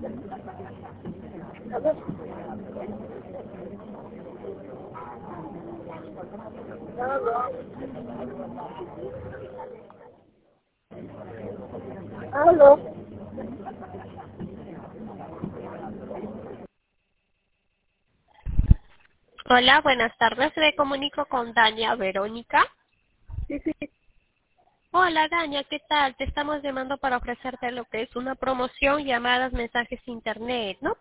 Aló. Hola, buenas tardes. Me comunico con Dania Verónica. Sí, sí. Hola, Dania, ¿qué tal? Te estamos llamando para ofrecerte lo que es una promoción, llamadas, mensajes internet, ¿no?